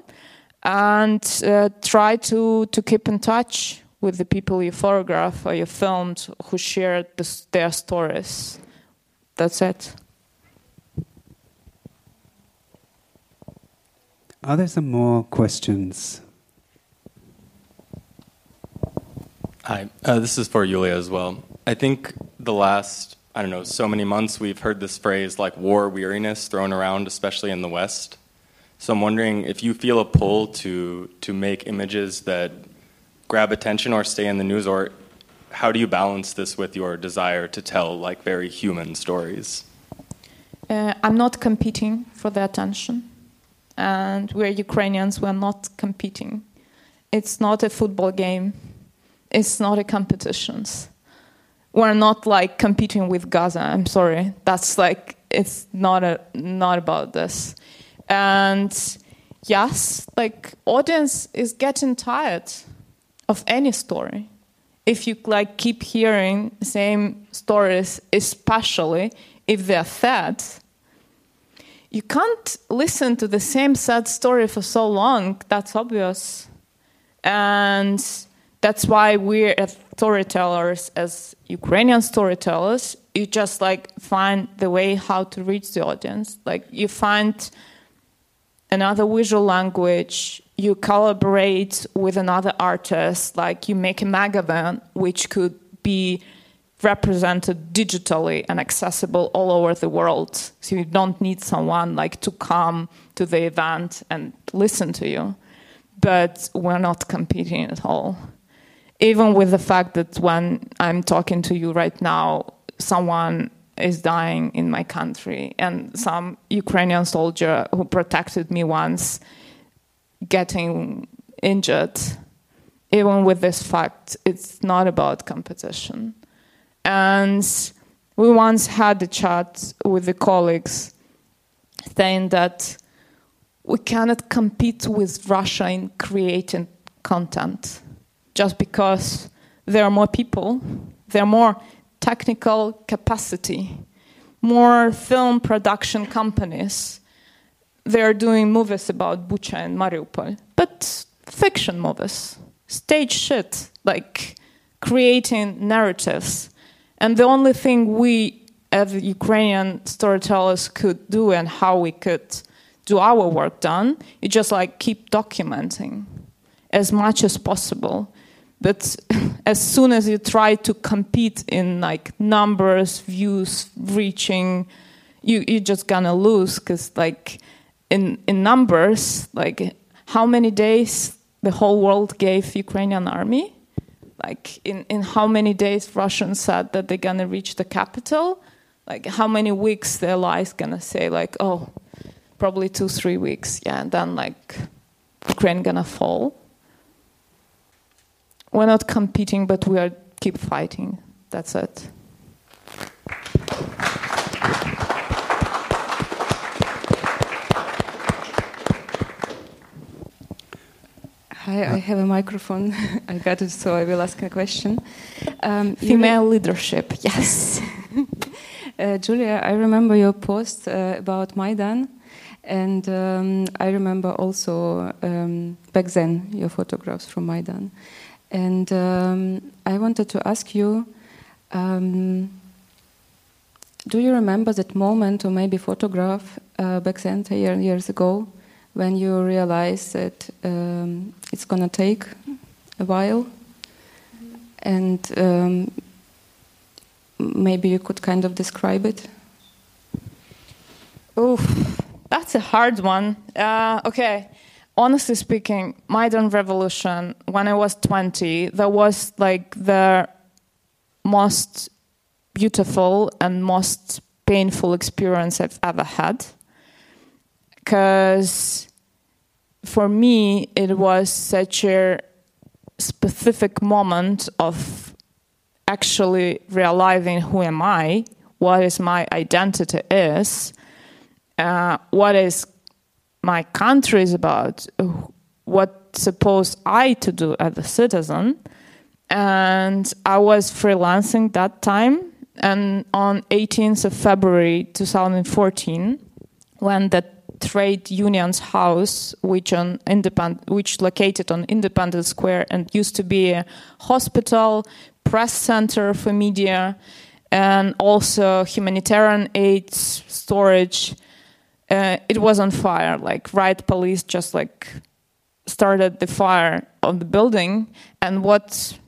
and uh, try to, to keep in touch with the people you photograph or you filmed who shared this, their stories. That's it. Are there some more questions? Hi, uh, this is for Yulia as well. I think the last, I don't know, so many months we've heard this phrase like war weariness thrown around, especially in the West. So I'm wondering if you feel a pull to to make images that grab attention or stay in the news, or how do you balance this with your desire to tell like very human stories? Uh, I'm not competing for the attention, and we're Ukrainians. We're not competing. It's not a football game. It's not a competitions. We're not like competing with Gaza. I'm sorry. That's like it's not a not about this. And yes, like audience is getting tired of any story. If you like keep hearing the same stories, especially if they're sad, you can't listen to the same sad story for so long. That's obvious. And that's why we're as storytellers, as Ukrainian storytellers, you just like find the way how to reach the audience. Like you find another visual language, you collaborate with another artist, like you make a magazine which could be represented digitally and accessible all over the world. So you don't need someone like to come to the event and listen to you. But we're not competing at all. Even with the fact that when I'm talking to you right now, someone is dying in my country, and some Ukrainian soldier who protected me once getting injured. Even with this fact, it's not about competition. And we once had a chat with the colleagues saying that we cannot compete with Russia in creating content just because there are more people, there are more technical capacity. more film production companies, they're doing movies about Bucha and Mariupol, but fiction movies, stage shit, like creating narratives. And the only thing we, as Ukrainian storytellers, could do and how we could do our work done, is just like keep documenting as much as possible. But as soon as you try to compete in like numbers, views, reaching, you, you're just gonna lose, because like in, in numbers, like how many days the whole world gave Ukrainian army? Like in, in how many days Russians said that they're gonna reach the capital? Like how many weeks the allies gonna say like, oh, probably two, three weeks, yeah, and then like Ukraine gonna fall. We're not competing, but we are keep fighting. That's it. Hi, I have a microphone. I got it, so I will ask a question. Um, Female you... leadership, yes. uh, Julia, I remember your post uh, about Maidan, and um, I remember also um, back then your photographs from Maidan. And um, I wanted to ask you, um, do you remember that moment, or maybe photograph uh, back then, ten years ago, when you realized that um, it's going to take a while? And um, maybe you could kind of describe it? Oh, that's a hard one. Uh, okay. Honestly speaking, Maidan Revolution, when I was twenty, that was like the most beautiful and most painful experience I've ever had. Because for me, it was such a specific moment of actually realizing who am I, what is my identity is, uh, what is my country is about, what suppose I to do as a citizen. And I was freelancing that time, and on eighteenth of February two thousand fourteen, when the trade union's house, which on independent, which located on Independence Square and used to be a hospital, press center for media, and also humanitarian aid storage, Uh, it was on fire. Like riot police just like started the fire of the building, and what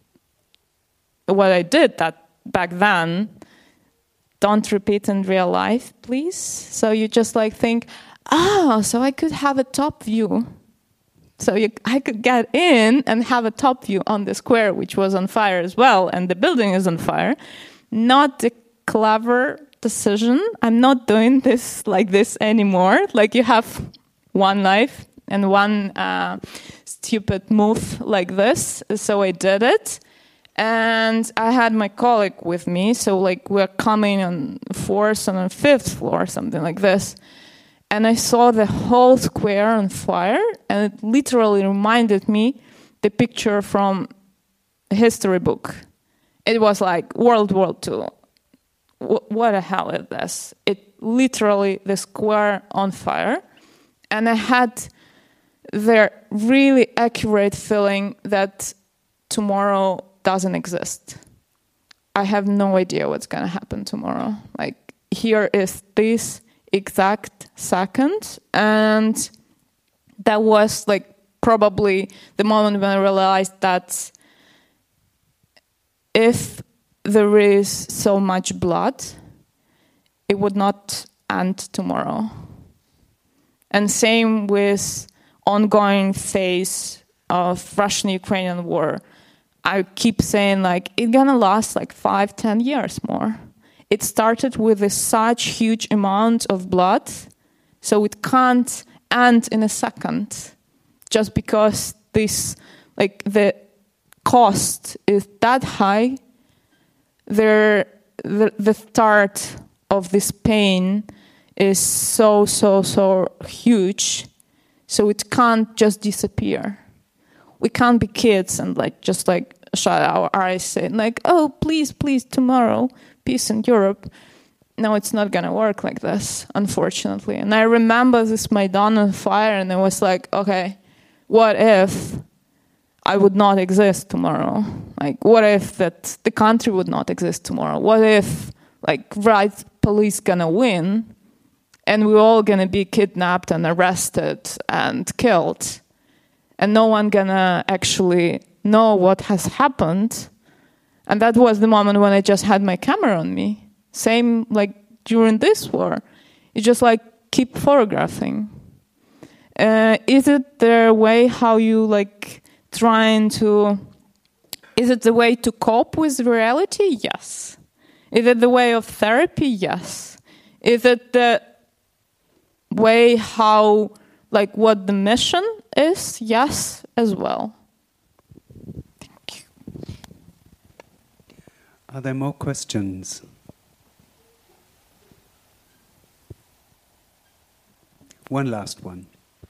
what I did that back then, don't repeat in real life, please. So you just like think, oh, so I could have a top view. So you, I could get in and have a top view on the square, which was on fire as well, and the building is on fire. Not a clever decision. I'm not doing this like this anymore. Like you have one life and one uh, stupid move like this. So I did it. And I had my colleague with me. So like we're coming on fourth and on fifth floor, something like this. And I saw the whole square on fire. And it literally reminded me the picture from a history book. It was like World War Two. What the hell is this? It literally, the square on fire. And I had the really accurate feeling that tomorrow doesn't exist. I have no idea what's going to happen tomorrow. Like, here is this exact second. And that was like probably the moment when I realized that if there is so much blood, it would not end tomorrow. And same with ongoing phase of Russian-Ukrainian war. I keep saying like it's gonna last like five, ten years more. It started with a such huge amount of blood, so it can't end in a second. Just because this, like the cost is that high. There, the, the start of this pain is so, so, so huge, so it can't just disappear. We can't be kids and like just like shut our eyes saying like, oh, please, please, tomorrow, peace in Europe. no, it's not gonna work like this, unfortunately. And I remember this Maidan on fire, and I was like, okay, what if I would not exist tomorrow? Like, what if that the country would not exist tomorrow? What if, like, right police gonna win, and we're all gonna be kidnapped and arrested and killed, and no one gonna actually know what has happened? And that was the moment when I just had my camera on me. Same like during this war. You just like keep photographing. Uh, is it the way how you like trying to, is it the way to cope with reality? Yes. Is it the way of therapy? Yes. Is it the way how, like what the mission is? Yes, as well. Thank you. Are there more questions? One last one.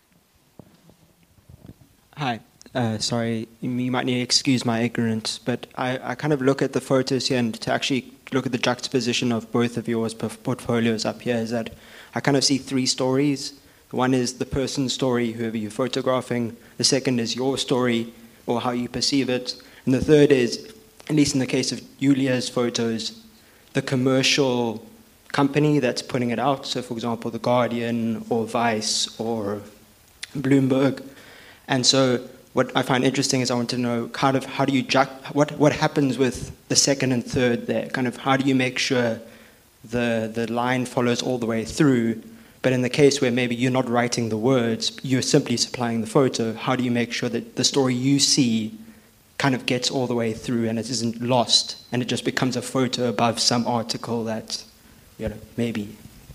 Hi. Uh, sorry, you might need to excuse my ignorance, but I, I kind of look at the photos here, and to actually look at the juxtaposition of both of yours portfolios up here, is that I kind of see three stories. One is the person's story, whoever you're photographing. The second is your story, or how you perceive it. And the third is, at least in the case of Julia's photos, the commercial company that's putting it out. So, for example, The Guardian or Vice or Bloomberg. And so what I find interesting is I want to know kind of how do you ju- what what happens with the second and third there? Kind of how do you make sure the the line follows all the way through? But in the case where maybe you're not writing the words, you're simply supplying the photo, how do you make sure that the story you see kind of gets all the way through and it isn't lost and it just becomes a photo above some article that, you know, maybe?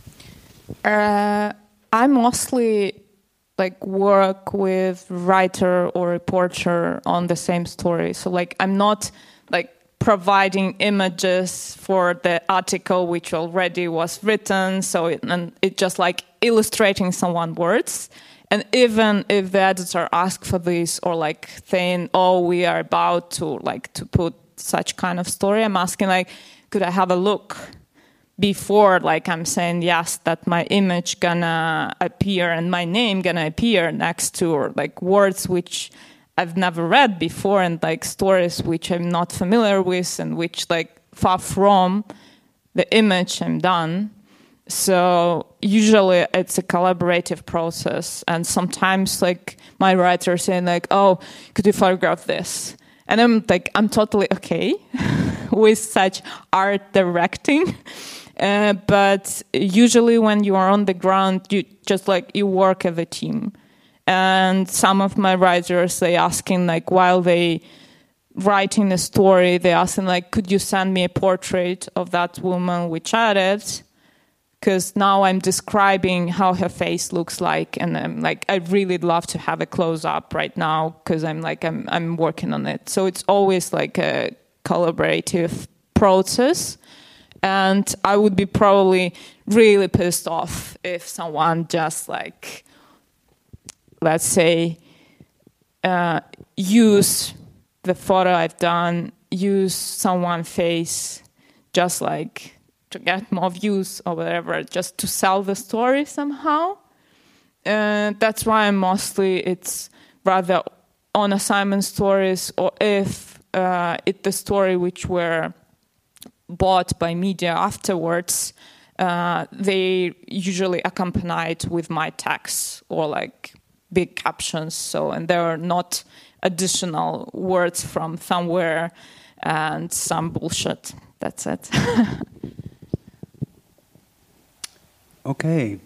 Uh, I mostly like work with writer or reporter on the same story. So like I'm not like providing images for the article which already was written. So it, and it just like illustrating someone words. And even if the editor asks for this or like saying, oh, we are about to like to put such kind of story, I'm asking like, could I have a look before like I'm saying yes, that my image gonna appear and my name gonna appear next to or like words which I've never read before and like stories which I'm not familiar with and which like far from the image I'm done. So usually it's a collaborative process, and sometimes like my writer saying like, oh, could you photograph this? And I'm like, I'm totally okay with such art directing. Uh, but usually when you are on the ground, you just like you work as a team. And some of my writers, they asking like while they writing a story, they asking like, could you send me a portrait of that woman we chatted? Because now I'm describing how her face looks like, and I'm like, I really love to have a close up right now because I'm like I'm I'm working on it. So it's always like a collaborative process. And I would be probably really pissed off if someone just like, let's say, uh, use the photo I've done, use someone's face, just like to get more views or whatever, just to sell the story somehow. Uh, that's why I'm mostly, it's rather on assignment stories, or if uh, it's the story which were bought by media afterwards, uh, they usually accompanied with my text or like big captions. So, and there are not additional words from somewhere and some bullshit. That's it. Okay.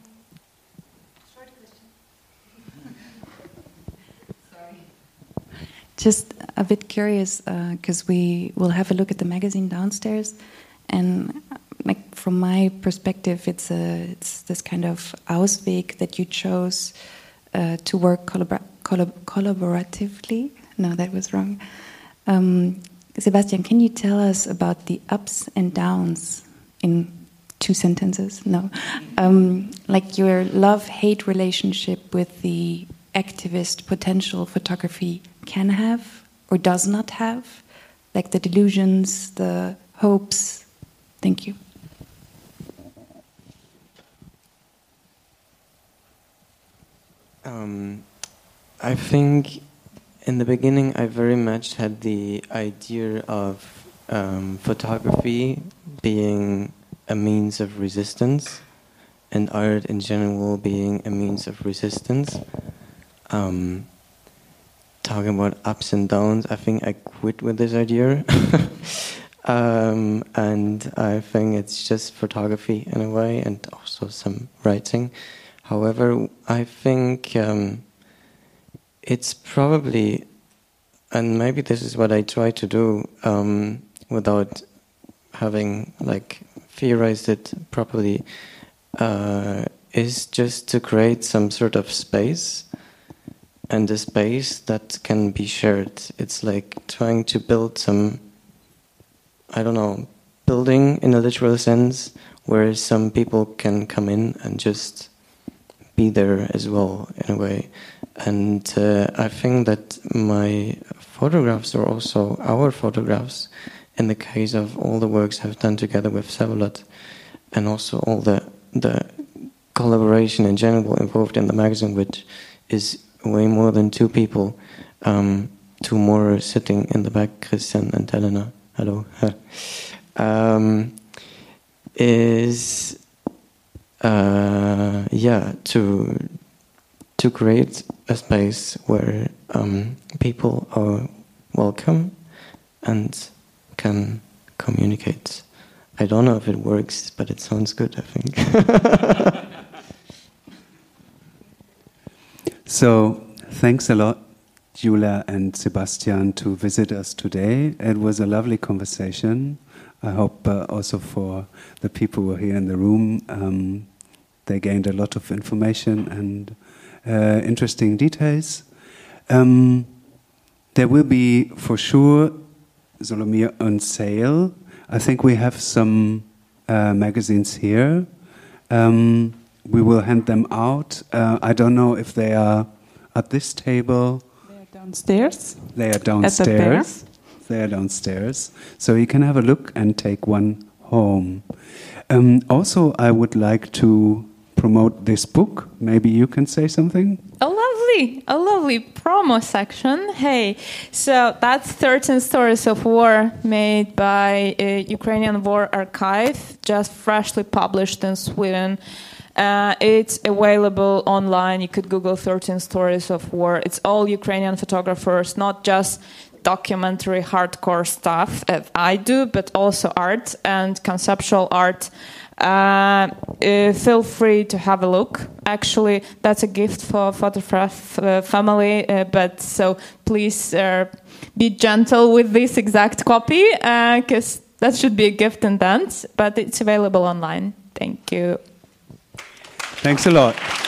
Just a bit curious, because uh, we will have a look at the magazine downstairs, and like from my perspective, it's a it's this kind of Ausweg that you chose uh, to work collabor- collab- collaboratively. No, that was wrong. Um, Sebastian, can you tell us about the ups and downs in two sentences? No, um, like your love-hate relationship with the activist potential photography can have or does not have, like the delusions, the hopes. Thank you. Um, I think in the beginning I very much had the idea of um, photography being a means of resistance and art in general being a means of resistance. Um, talking about ups and downs, I think I quit with this idea. um, and I think it's just photography in a way and also some writing. However, I think um, it's probably, and maybe this is what I try to do um, without having like theorized it properly, uh, is just to create some sort of space, and a space that can be shared. It's like trying to build some, I don't know, building in a literal sense, where some people can come in and just be there as well, in a way. And uh, I think that my photographs, or also our photographs, in the case of all the works I've done together with Savolot, and also all the the collaboration in general involved in the magazine, which is way more than two people, um, two more sitting in the back, Christian and Helena, hello, um, is uh, yeah, to to create a space where um, people are welcome and can communicate. I don't know if it works, but it sounds good, I think. So, thanks a lot, Julia and Sebastian, to visit us today. It was a lovely conversation. I hope uh, also for the people who are here in the room, um, they gained a lot of information and uh, interesting details. Um, there will be, for sure, Solomir on sale. I think we have some uh, magazines here. Um, we will hand them out. Uh, I don't know if they are at this table. They are downstairs. They are downstairs. They are downstairs. So you can have a look and take one home. Um, also, I would like to promote this book. Maybe you can say something? A lovely, a lovely promo section. Hey, so that's thirteen Stories of War, made by uh, Ukrainian War Archive, just freshly published in Sweden. Uh, it's available online. You could Google thirteen Stories of War. It's all Ukrainian photographers, not just documentary hardcore stuff that I do, but also art and conceptual art. Uh, uh, feel free to have a look. Actually, that's a gift for Photograph uh, family, uh, but so please uh, be gentle with this exact copy, because uh, that should be a gift and dance, but it's available online. Thank you. Thanks a lot.